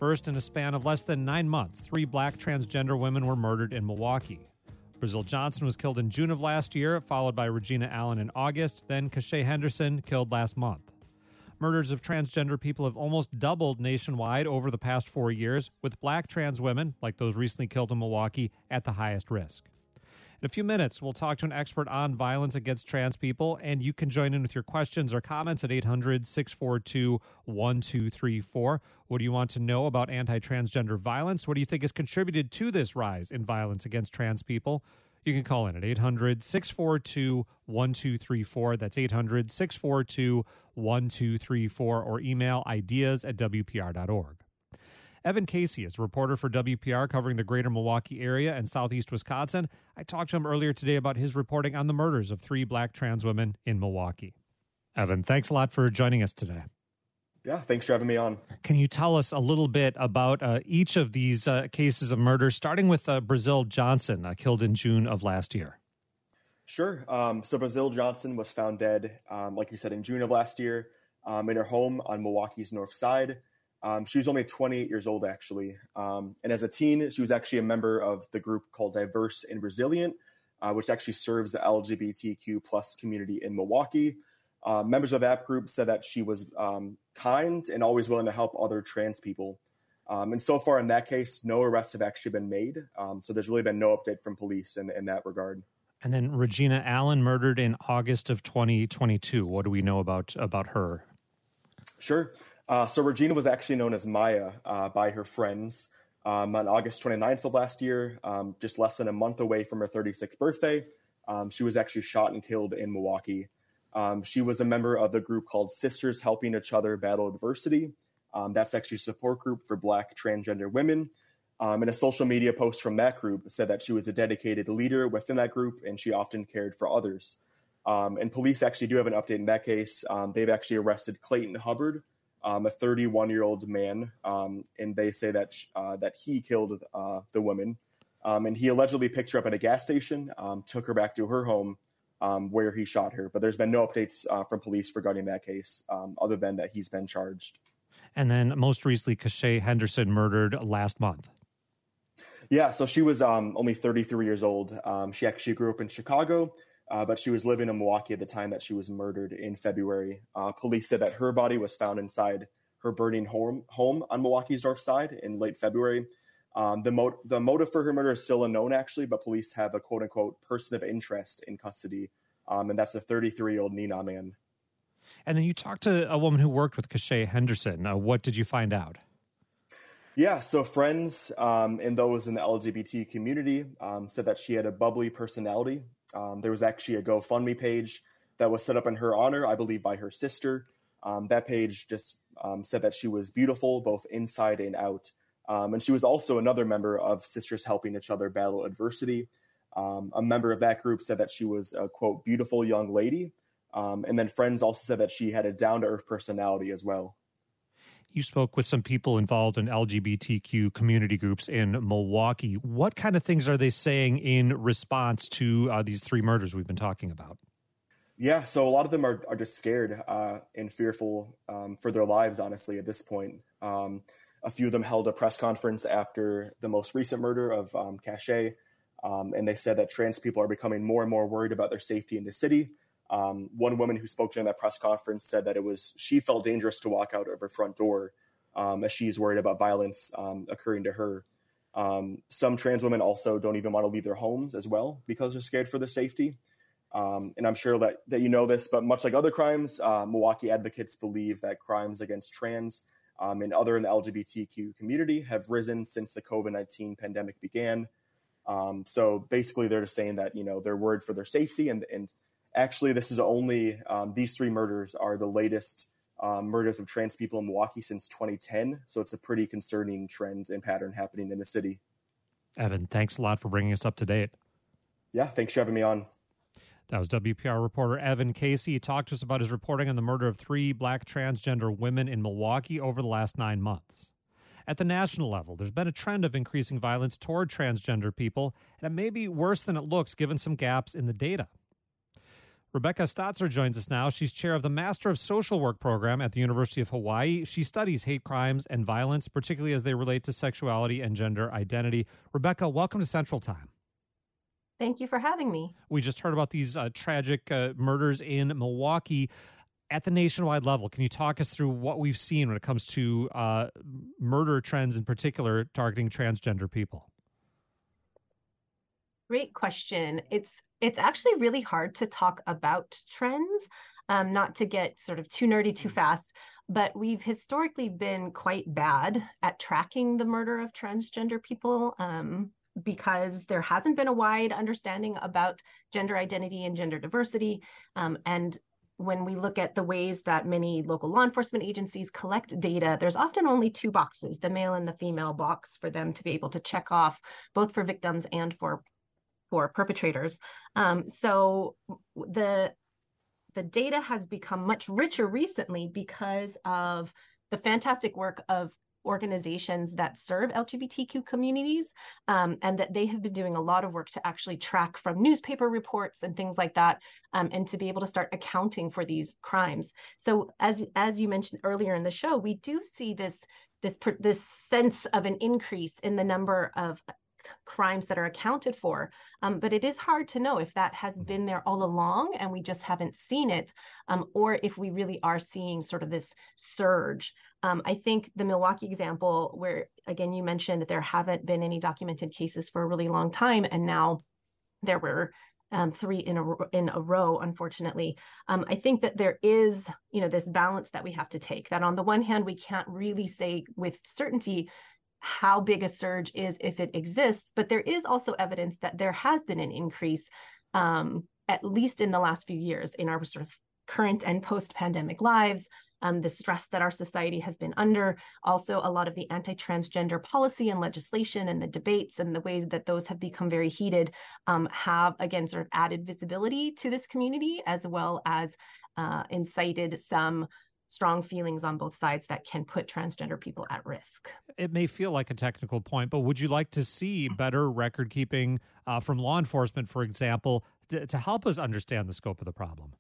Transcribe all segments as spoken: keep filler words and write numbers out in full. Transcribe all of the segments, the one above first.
First, in a span of less than nine months, three black transgender women were murdered in Milwaukee. Brazil Johnson was killed in June of last year, followed by Regina Allen in August, then Kashay Henderson killed last month. Murders of transgender people have almost doubled nationwide over the past four years, with black trans women, like those recently killed in Milwaukee, at the highest risk. In a few minutes, we'll talk to an expert on violence against trans people, and you can join in with your questions or comments at eight hundred, six four two, one two three four. What do you want to know about anti-transgender violence? What do you think has contributed to this rise in violence against trans people? You can call in at eight hundred, six four two, one two three four. That's eight hundred, six four two, one two three four, or email ideas at w p r dot org. Evan Casey is a reporter for W P R covering the greater Milwaukee area and southeast Wisconsin. I talked to him earlier today about his reporting on the murders of three black trans women in Milwaukee. Evan, thanks a lot for joining us today. Yeah, thanks for having me on. Can you tell us a little bit about uh, each of these uh, cases of murder, starting with uh, Brazil Johnson, uh, killed in June of last year? Sure. Um, so Brazil Johnson was found dead, um, like you said, in June of last year um, in her home on Milwaukee's north side. Um, she was only twenty-eight years old, actually. Um, and as a teen, she was actually a member of the group called Diverse and Resilient, uh, which actually serves the L G B T Q plus community in Milwaukee. Uh, members of that group said that she was um, kind and always willing to help other trans people. Um, and so far in that case, no arrests have actually been made. Um, so there's really been no update from police in, in that regard. And then Regina Allen, murdered in August of twenty twenty-two. What do we know about, about her? Sure. Uh, so Regina was actually known as Maya uh, by her friends um, on August twenty-ninth of last year, um, just less than a month away from her thirty-sixth birthday. Um, she was actually shot and killed in Milwaukee. Um, she was a member of the group called Sisters Helping Each Other Battle Adversity. Um, that's actually a support group for black transgender women. Um, and a social media post from that group said that she was a dedicated leader within that group and she often cared for others. Um, and police actually do have an update in that case. Um, they've actually arrested Clayton Hubbard, Um, a thirty-one-year-old man, um, and they say that uh, that he killed uh, the woman. Um, and he allegedly picked her up at a gas station, um, took her back to her home um, where he shot her. But there's been no updates uh, from police regarding that case, um, other than that he's been charged. And then most recently, Kashay Henderson, murdered last month. Yeah, so she was um, only thirty-three years old. Um, she actually grew up in Chicago. Uh, but she was living in Milwaukee at the time that she was murdered in February. Uh, police said that her body was found inside her burning home, home on Milwaukee's north side in late February. Um, the, mo- the motive for her murder is still unknown, actually, but police have a quote-unquote person of interest in custody, um, and that's a thirty-three-year-old Neenah man. And then you talked to a woman who worked with Kashay Henderson. Uh, what did you find out? Yeah, so friends um, and those in the L G B T community um, said that she had a bubbly personality. Um, there was actually a GoFundMe page that was set up in her honor, I believe, by her sister. Um, that page just um, said that she was beautiful, both inside and out. Um, and she was also another member of Sisters Helping Each Other Battle Adversity. Um, a member of that group said that she was a, quote, beautiful young lady. Um, and then friends also said that she had a down-to-earth personality as well. You spoke with some people involved in L G B T Q community groups in Milwaukee. What kind of things are they saying in response to uh, these three murders we've been talking about? Yeah, so a lot of them are, are just scared uh, and fearful um, for their lives, honestly, at this point. Um, a few of them held a press conference after the most recent murder of um, Kashay, um, and they said that trans people are becoming more and more worried about their safety in the city. Um, one woman who spoke during that press conference said that it was she felt dangerous to walk out of her front door um, as she's worried about violence um, occurring to her. Um, some trans women also don't even want to leave their homes as well because they're scared for their safety. Um, and I'm sure that, that you know this, but much like other crimes, uh, Milwaukee advocates believe that crimes against trans um, and other in the L G B T Q community have risen since the COVID nineteen pandemic began. Um, so basically they're just saying that, you know, they're worried for their safety and, and Actually, this is only, um, these three murders are the latest um, murders of trans people in Milwaukee since twenty ten. So it's a pretty concerning trend and pattern happening in the city. Evan, thanks a lot for bringing us up to date. Yeah, thanks for having me on. That was W P R reporter Evan Casey. He talked to us about his reporting on the murder of three black transgender women in Milwaukee over the last nine months. At the national level, there's been a trend of increasing violence toward transgender people, and it may be worse than it looks given some gaps in the data. Rebecca Stotzer joins us now. She's chair of the Master of Social Work program at the University of Hawaii. She studies hate crimes and violence, particularly as they relate to sexuality and gender identity. Rebecca, welcome to Central Time. Thank you for having me. We just heard about these uh, tragic uh, murders in Milwaukee. At the nationwide level, can you talk us through what we've seen when it comes to uh, murder trends, in particular targeting transgender people? Great question. It's it's actually really hard to talk about trends, um, not to get sort of too nerdy too fast, but we've historically been quite bad at tracking the murder of transgender people um, because there hasn't been a wide understanding about gender identity and gender diversity. Um, and when we look at the ways that many local law enforcement agencies collect data, there's often only two boxes, the male and the female box, for them to be able to check off, both for victims and for for perpetrators. Um, so the the data has become much richer recently because of the fantastic work of organizations that serve L G B T Q communities, um, and that they have been doing a lot of work to actually track from newspaper reports and things like that, um, and to be able to start accounting for these crimes. So as as you mentioned earlier in the show, we do see this this this sense of an increase in the number of crimes that are accounted for. Um, but it is hard to know if that has been there all along and we just haven't seen it, um, or if we really are seeing sort of this surge. Um, I think the Milwaukee example, where, again, you mentioned there haven't been any documented cases for a really long time, and now there were Um, three in a in a row, unfortunately. Um, I think that there is, you know, this balance that we have to take. That on the one hand, we can't really say with certainty how big a surge is if it exists, but there is also evidence that there has been an increase, um, at least in the last few years, in our sort of current and post-pandemic lives. Um, the stress that our society has been under, also a lot of the anti-transgender policy and legislation and the debates and the ways that those have become very heated, um, have, again, sort of added visibility to this community, as well as uh, incited some strong feelings on both sides that can put transgender people at risk. It may feel like a technical point, but would you like to see better record keeping uh, from law enforcement, for example, to, to help us understand the scope of the problem?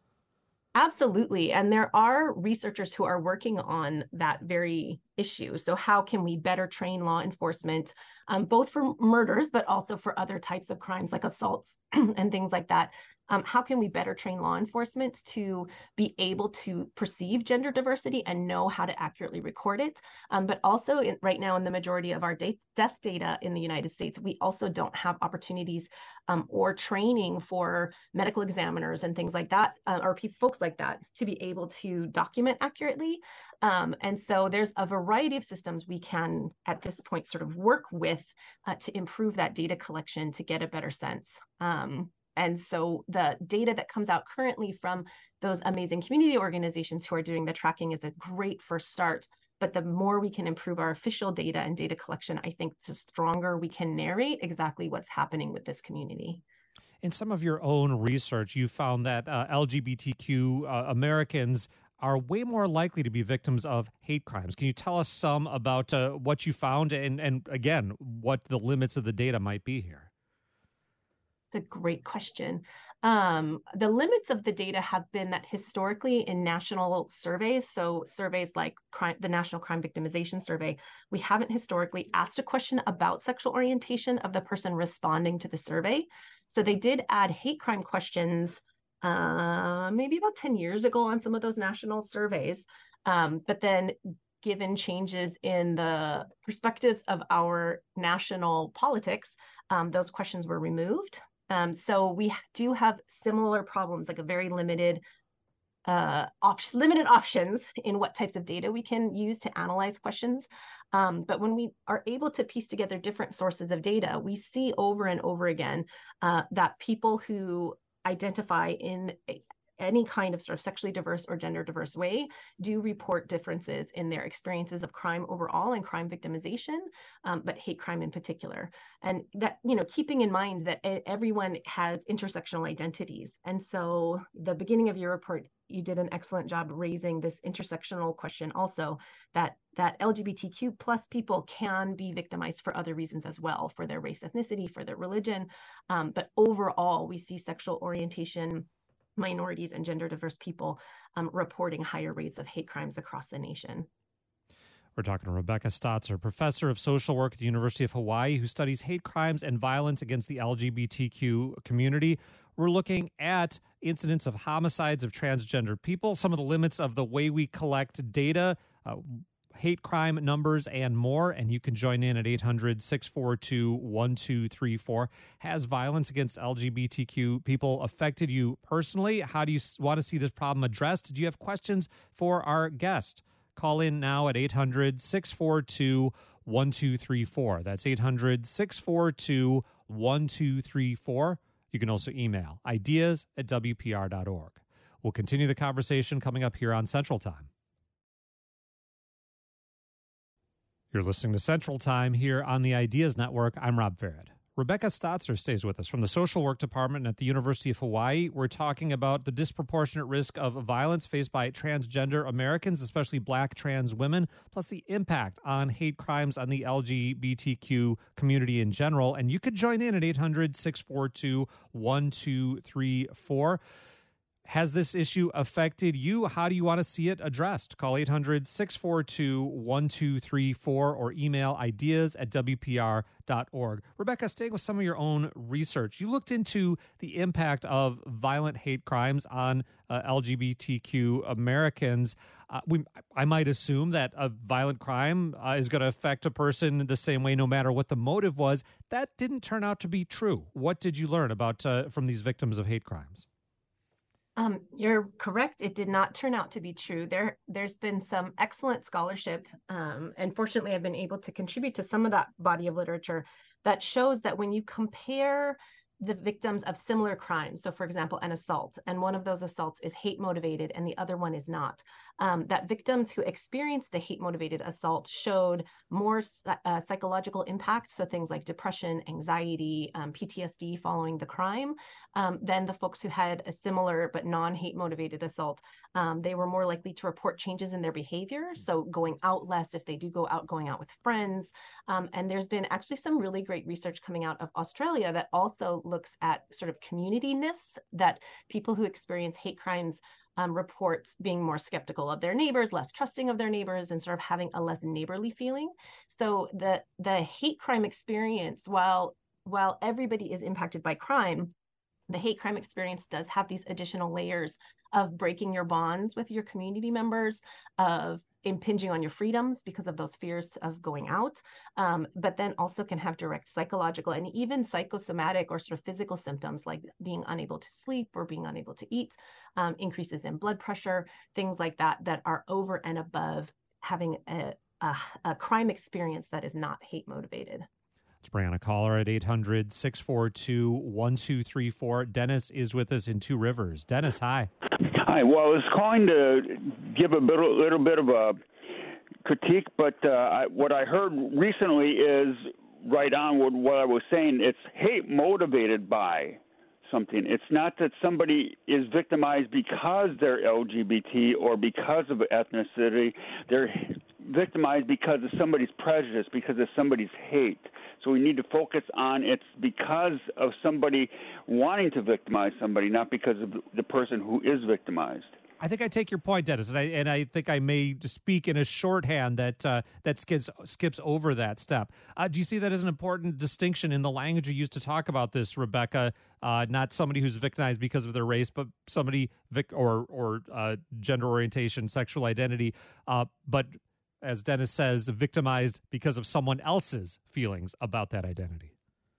Absolutely. And there are researchers who are working on that very issue. So how can we better train law enforcement, um, both for murders, but also for other types of crimes like assaults and things like that? Um, how can we better train law enforcement to be able to perceive gender diversity and know how to accurately record it? Um, but also in, right now in the majority of our de- death data in the United States, we also don't have opportunities um, or training for medical examiners and things like that, uh, or pe- folks like that, to be able to document accurately. Um, and so there's a variety of systems we can, at this point, sort of work with uh, to improve that data collection to get a better sense. Um, And so the data that comes out currently from those amazing community organizations who are doing the tracking is a great first start. But the more we can improve our official data and data collection, I think the stronger we can narrate exactly what's happening with this community. In some of your own research, you found that uh, L G B T Q uh, Americans are way more likely to be victims of hate crimes. Can you tell us some about uh, what you found and, and, again, what the limits of the data might be here? It's a great question. Um, the limits of the data have been that historically in national surveys, so surveys like crime, the National Crime Victimization Survey, we haven't historically asked a question about sexual orientation of the person responding to the survey. So they did add hate crime questions uh, maybe about ten years ago on some of those national surveys. Um, but then given changes in the perspectives of our national politics, um, those questions were removed. Um, so we do have similar problems, like a very limited, uh, op- limited options in what types of data we can use to analyze questions. Um, but when we are able to piece together different sources of data, we see over and over again uh, that people who identify in a, any kind of sort of sexually diverse or gender diverse way do report differences in their experiences of crime overall and crime victimization, um, but hate crime in particular. And that, you know, keeping in mind that everyone has intersectional identities. And so the beginning of your report, you did an excellent job raising this intersectional question also, that that L G B T Q plus people can be victimized for other reasons as well, for their race, ethnicity, for their religion. Um, but overall, we see sexual orientation minorities and gender diverse people um, reporting higher rates of hate crimes across the nation. We're talking to Rebecca Stotzer, professor of social work at the University of Hawaii, who studies hate crimes and violence against the L G B T Q community. We're looking at incidents of homicides of transgender people, some of the limits of the way we collect data, uh, hate crime numbers, and more. And you can join in at eight hundred, six four two, one two three four. Has violence against L G B T Q people affected you personally? How do you want to see this problem addressed? Do you have questions for our guest? Call in now at eight hundred, six four two, one two three four. That's eight hundred, six four two, one two three four. You can also email ideas at W P R dot org. We'll continue the conversation coming up here on Central Time. You're listening to Central Time here on the Ideas Network. I'm Rob Farrett. Rebecca Stotzer stays with us from the Social Work Department at the University of Hawaii. We're talking about the disproportionate risk of violence faced by transgender Americans, especially Black trans women, plus the impact on hate crimes on the L G B T Q community in general. And you could join in at eight hundred, six four two, one two three four. Has this issue affected you? How do you want to see it addressed? Call eight hundred, six four two, one two three four or email ideas at W P R dot org. Rebecca, staying with some of your own research, you looked into the impact of violent hate crimes on uh, L G B T Q Americans. Uh, we, I might assume that a violent crime uh, is going to affect a person the same way no matter what the motive was. That didn't turn out to be true. What did you learn about uh, from these victims of hate crimes? Um, you're correct. It did not turn out to be true. There, there's been some excellent scholarship, um, and fortunately, I've been able to contribute to some of that body of literature that shows that when you compare the victims of similar crimes, so for example, an assault, and one of those assaults is hate motivated and the other one is not, um, that victims who experienced the hate motivated assault showed more uh, psychological impact, so things like depression, anxiety, um, P T S D following the crime, um, than the folks who had a similar but non-hate motivated assault. Um, they were more likely to report changes in their behavior, so going out less if they do go out, going out with friends. Um, and there's been actually some really great research coming out of Australia that also looks at sort of community-ness, that people who experience hate crimes um, reports being more skeptical of their neighbors, less trusting of their neighbors, and sort of having a less neighborly feeling. So the the hate crime experience, while while everybody is impacted by crime, the hate crime experience does have these additional layers of breaking your bonds with your community members, of impinging on your freedoms because of those fears of going out, um, but then also can have direct psychological and even psychosomatic or sort of physical symptoms like being unable to sleep or being unable to eat, um, increases in blood pressure, things like that, that are over and above having a, a, a crime experience that is not hate motivated. Let's bring on a caller at eight hundred, six four two, one two three four. Dennis is with us in Two Rivers. Dennis, hi. Hi. Well, I was calling to give a little, little bit of a critique, but uh, I, what I heard recently is right on with what I was saying. It's hate motivated by something. It's not that somebody is victimized because they're L G B T or because of ethnicity. They're victimized because of somebody's prejudice, because of somebody's hate. So we need to focus on it's because of somebody wanting to victimize somebody, not because of the person who is victimized. I think I take your point, Dennis, and I and I think I may speak in a shorthand that uh, that skips skips over that step. Uh, do you see that as an important distinction in the language you use to talk about this, Rebecca? Uh, not somebody who's victimized because of their race, but somebody vic- or or uh, gender orientation, sexual identity, uh, but as Dennis says, victimized because of someone else's feelings about that identity.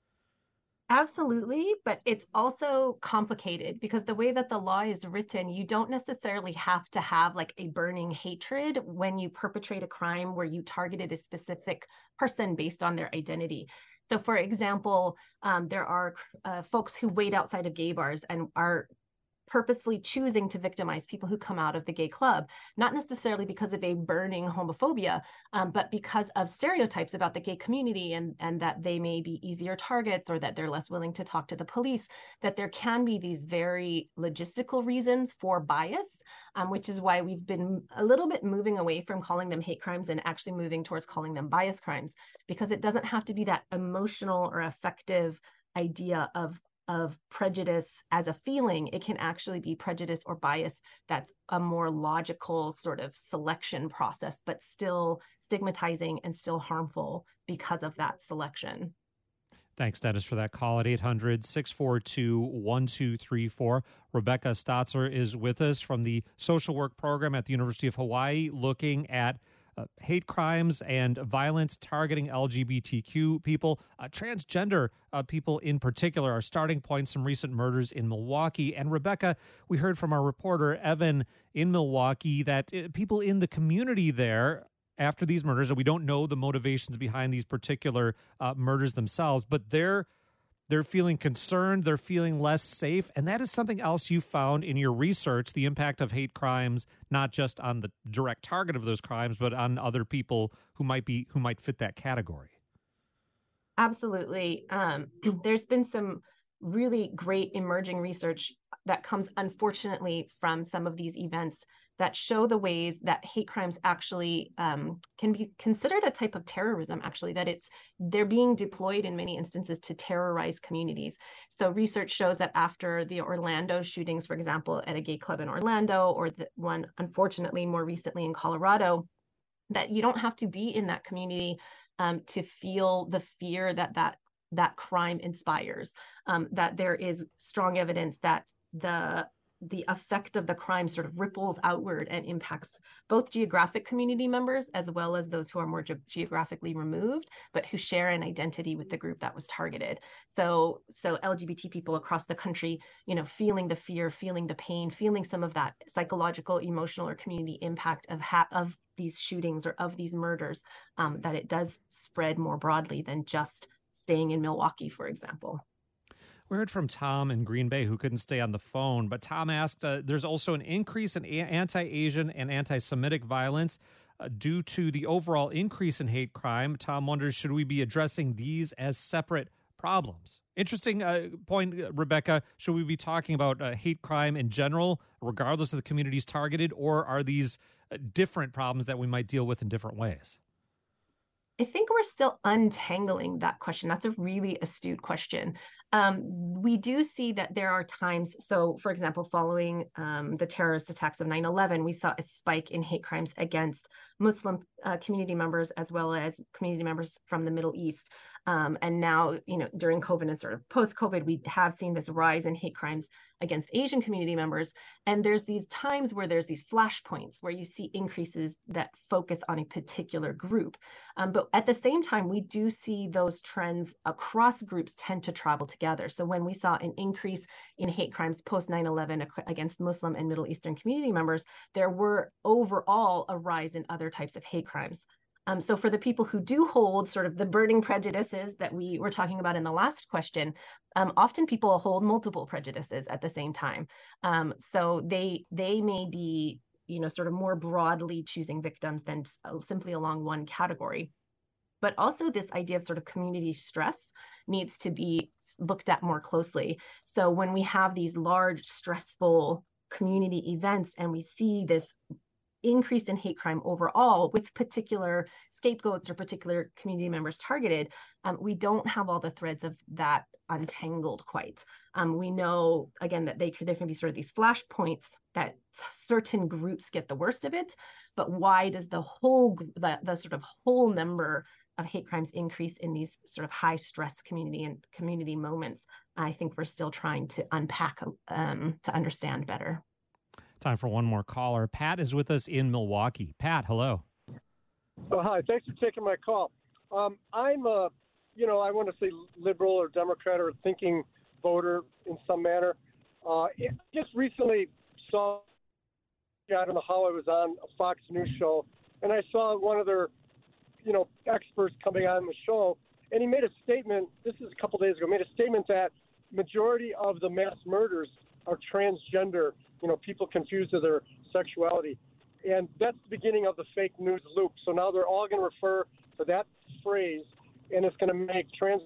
Absolutely, but it's also complicated because the way that the law is written, you don't necessarily have to have like a burning hatred when you perpetrate a crime where you targeted a specific person based on their identity. So for example, um, there are uh, folks who wait outside of gay bars and are purposefully choosing to victimize people who come out of the gay club, not necessarily because of a burning homophobia, um, but because of stereotypes about the gay community and, and that they may be easier targets or that they're less willing to talk to the police, that there can be these very logistical reasons for bias, um, which is why we've been a little bit moving away from calling them hate crimes and actually moving towards calling them bias crimes, because it doesn't have to be that emotional or affective idea of of prejudice as a feeling. It can actually be prejudice or bias that's a more logical sort of selection process, but still stigmatizing and still harmful because of that selection. Thanks, Dennis, for that call at eight hundred, six four two, one two three four. Rebecca Stotzer is with us from the social work program at the University of Hawaii, looking at uh, hate crimes and violence targeting L G B T Q people. Uh, transgender uh, people in particular are starting points from recent murders in Milwaukee. And Rebecca, we heard from our reporter, Evan, in Milwaukee, that uh, people in the community there after these murders, and we don't know the motivations behind these particular uh, murders themselves, but they're they're feeling concerned, they're feeling less safe, and that is something else you found in your research, the impact of hate crimes, not just on the direct target of those crimes, but on other people who might be who might fit that category. Absolutely. Um, there's been some really great emerging research that comes, unfortunately, from some of these events that show the ways that hate crimes actually um, can be considered a type of terrorism, actually, that it's they're being deployed in many instances to terrorize communities. So research shows that after the Orlando shootings, for example, at a gay club in Orlando, or the one, unfortunately, more recently in Colorado, that you don't have to be in that community um, to feel the fear that that that crime inspires, um, that there is strong evidence that the the effect of the crime sort of ripples outward and impacts both geographic community members as well as those who are more ge- geographically removed, but who share an identity with the group that was targeted. So, so L G B T people across the country, you know, feeling the fear, feeling the pain, feeling some of that psychological, emotional, or community impact of ha- of these shootings or of these murders, um, that it does spread more broadly than just staying in Milwaukee, for example. We heard from Tom in Green Bay, who couldn't stay on the phone, but Tom asked, uh, there's also an increase in a- anti-Asian and anti-Semitic violence uh, due to the overall increase in hate crime. Tom wonders, should we be addressing these as separate problems? Interesting uh, point, Rebecca. Should we be talking about uh, hate crime in general, regardless of the communities targeted, or are these uh, different problems that we might deal with in different ways? I think we're still untangling that question. That's a really astute question. Um, we do see that there are times, so for example, following um, the terrorist attacks of nine eleven, we saw a spike in hate crimes against Muslim uh, community members as well as community members from the Middle East. Um, and now, you know, during COVID and sort of post-COVID, we have seen this rise in hate crimes against Asian community members. And there's these times where there's these flashpoints where you see increases that focus on a particular group. Um, but at the same time, we do see those trends across groups tend to travel together. So when we saw an increase in hate crimes post nine eleven against Muslim and Middle Eastern community members, there were overall a rise in other types of hate crimes. Um, so for the people who do hold sort of the burning prejudices that we were talking about in the last question, um, often people hold multiple prejudices at the same time. Um, so they they may be, you know, sort of more broadly choosing victims than simply along one category. But also this idea of sort of community stress needs to be looked at more closely. So when we have these large, stressful community events and we see this increase in hate crime overall with particular scapegoats or particular community members targeted, um, we don't have all the threads of that untangled quite. Um, we know, again, that they, there can be sort of these flashpoints that certain groups get the worst of it, but why does the whole, the, the sort of whole number of hate crimes increase in these sort of high stress community and community moments? I think we're still trying to unpack um, to understand better. Time for one more caller. Pat is with us in Milwaukee. Pat, hello. Oh, hi. Thanks for taking my call. Um, I'm a, you know, I want to say liberal or Democrat or thinking voter in some manner. Uh, just recently saw, I don't know how I was on a Fox News show, and I saw one of their, you know, experts coming on the show, and he made a statement, this is a couple days ago, made a statement that majority of the mass murders are transgender, you know, people confused with their sexuality. And that's the beginning of the fake news loop. So now they're all going to refer to that phrase, and it's going to make trans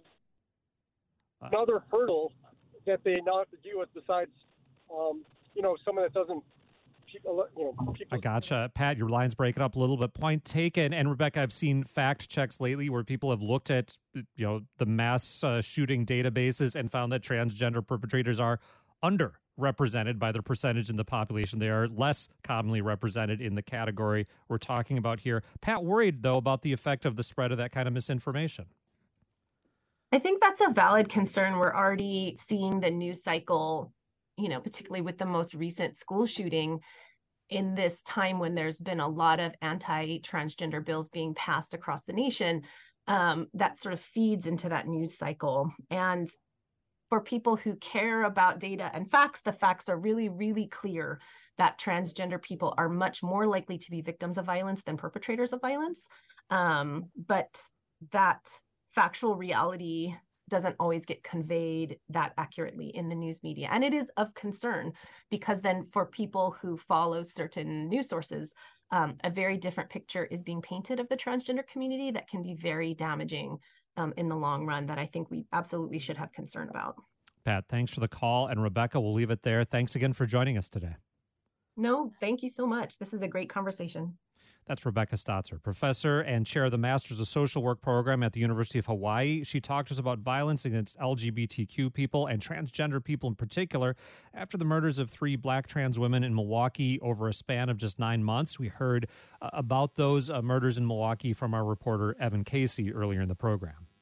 another hurdle that they now have to deal with besides, um, you know, someone that doesn't people, you know, people. I gotcha. Pat, your line's breaking up a little bit. Point taken. And Rebecca, I've seen fact checks lately where people have looked at, you know, the mass uh, shooting databases and found that transgender perpetrators are underrepresented by their percentage in the population. They are less commonly represented in the category we're talking about here. Pat, worried, though, about the effect of the spread of that kind of misinformation. I think that's a valid concern. We're already seeing the news cycle, you know, particularly with the most recent school shooting in this time when there's been a lot of anti-transgender bills being passed across the nation, um, that sort of feeds into that news cycle. And for people who care about data and facts, the facts are really, really clear that transgender people are much more likely to be victims of violence than perpetrators of violence. Um, but that factual reality doesn't always get conveyed that accurately in the news media. And it is of concern because then for people who follow certain news sources, um, a very different picture is being painted of the transgender community that can be very damaging um, in the long run that I think we absolutely should have concern about. Pat, thanks for the call. And Rebecca, we'll leave it there. Thanks again for joining us today. No, thank you so much. This is a great conversation. That's Rebecca Stotzer, professor and chair of the Masters of Social Work program at the University of Hawaii. She talked to us about violence against L G B T Q people and transgender people in particular after the murders of three black trans women in Milwaukee over a span of just nine months. We heard uh, about those uh, murders in Milwaukee from our reporter Evan Casey earlier in the program.